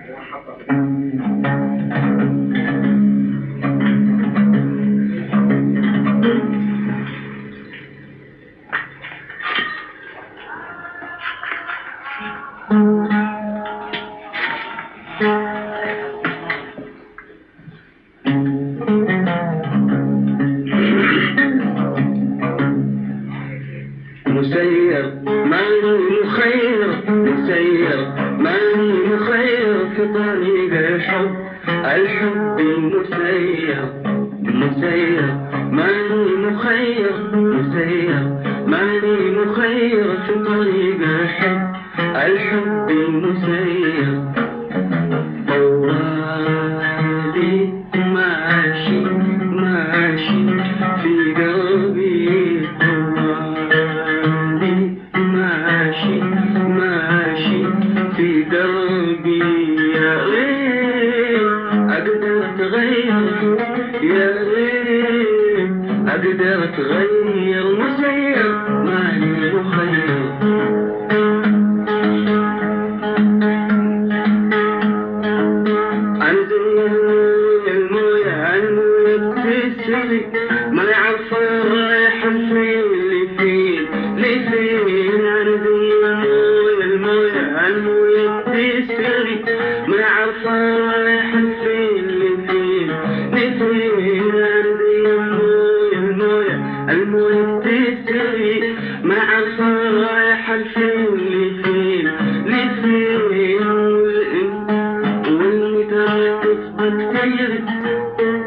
مسير ماني مخير، مسير ماني مخير في طريق الحب، الحب مسير، مسير ماني مخير، مسير ماني مخير في طريق الحب، الحب مسير. طوالي ماشي ماشي في قلبي، ماشي في قلبي. يا ريت أقدر أتغير، يا ريت أقدر أتغير، مسير ماني مخير. أنا زي الموية، الموية بتسري ما يعرف رايح فين لفين لفين. أنا زي الموية، الموية بتسري ما يعرف رايح فين لفين لفين. أنا زي الموية، الموية بتسري ما يعرف رايح فين لفين لفين. والمتر تفضل تجري